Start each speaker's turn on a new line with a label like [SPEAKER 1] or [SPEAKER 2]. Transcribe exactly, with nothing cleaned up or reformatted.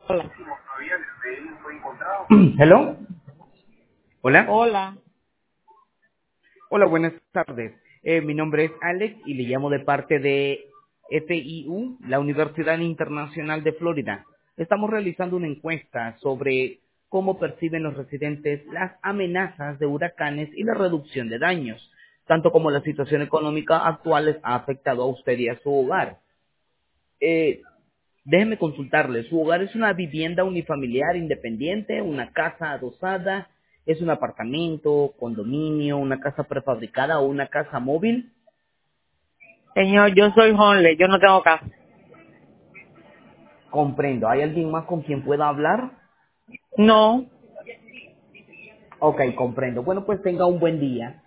[SPEAKER 1] Hola.
[SPEAKER 2] Hello. Hola.
[SPEAKER 1] Hola.
[SPEAKER 2] Hola, buenas tardes. Eh, mi nombre es Alex y le llamo de parte de F I U, la Universidad Internacional de Florida. Estamos realizando una encuesta sobre cómo perciben los residentes las amenazas de huracanes y la reducción de daños, tanto como la situación económica actual les ha afectado a usted y a su hogar. Eh, Déjeme consultarle, ¿su hogar es una vivienda unifamiliar independiente, una casa adosada, es un apartamento, condominio, una casa prefabricada o una casa móvil?
[SPEAKER 1] Señor, yo soy Honle, yo no tengo casa.
[SPEAKER 2] Comprendo. ¿Hay alguien más con quien pueda hablar?
[SPEAKER 1] No.
[SPEAKER 2] Ok, comprendo. Bueno, pues tenga un buen día.